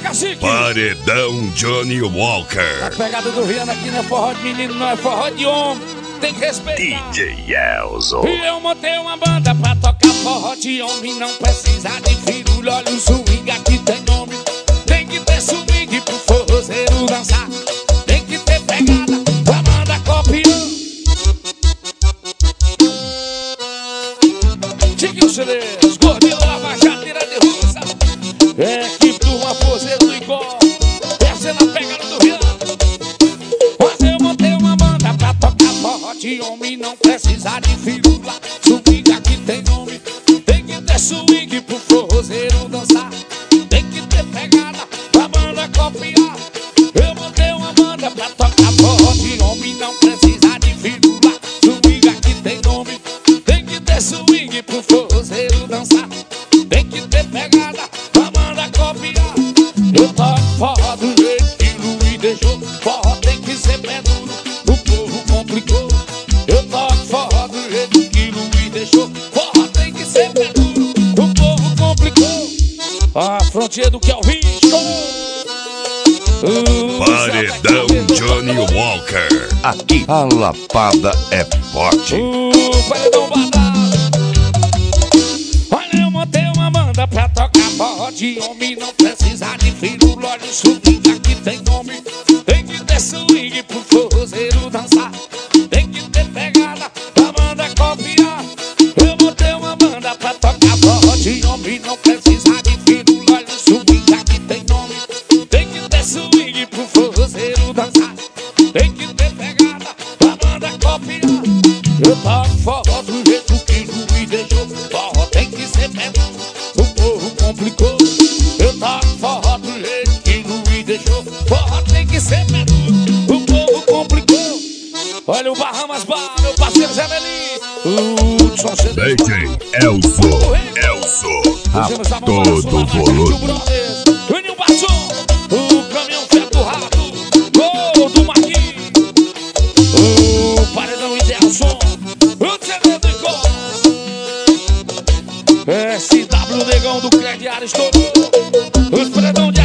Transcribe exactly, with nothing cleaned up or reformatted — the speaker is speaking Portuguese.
cacique. Paredão Johnny Walker. A pegada do Rihanna aqui não é forró de menino, não é forró de homem. Tem que respeitar. D J Elzo. E eu montei uma banda pra tocar forró de homem. Não precisa de firula, olha o swing aqui tem nome. Tem que ter swing pro forrozeiro dançar. Tem que ter pegada pra mandar copiar. Tiquinho Celes, gordinho lava, jateira de russa. É que turma forzeiro do igual. Essa é na pegada do Rihanna. Mas eu montei uma banda pra tocar forró de homem. Não precisa de firula, swing aqui tem nome. Tem que ter swing pro forrozeiro dançar. Tem que ter pegada pra banda copiar. Eu montei uma banda pra tocar forró de homem. Não precisa de firula, swing aqui tem nome. Tem que ter swing pro forrozeiro dançar. Tem que ter pegada pra banda copiar. Eu toco forró do jeito que Luiz deixou. Forró tem que ser pé duro, o povo complicou. Eu toco forró do jeito que Luiz deixou. Forró tem que ser pé duro, o povo complicou. A fronteira do Kelvin uh, Paredão Johnny Walker. Aqui a lapada é forte. uh, Paredão badalo. Olha, eu montei uma banda pra tocar forró de homem. Não precisa de firula, olha o swing aqui tem nome. Tem que ter swing pro forrozeiro dançar. Tem que ter pegada pra banda copiar. Eu montei uma banda pra tocar forró de homem. Não precisa de firula, olha o swing aqui tem nome. Tem que ter swing pro forrozeiro dançar. Tem que ter pegada pra banda copiar. Eu toco forró do jeito que Luiz deixou. Forró tem que ser pé duro, o povo complicou. Eu toco forró do jeito que Luiz deixou. Forró tem que ser pé duro, o povo complicou. Olha o Bahamas Bar, meu parceiro Zé Melim. Uh, som C D. D J Elzo. Elzo. A todo volume. Juninho Basson, o caminhão feto do rato. Gol do Marquinhos. O paredão Idelson. O C D do Icó. S W Negão do Crediário estourou. Os paredão de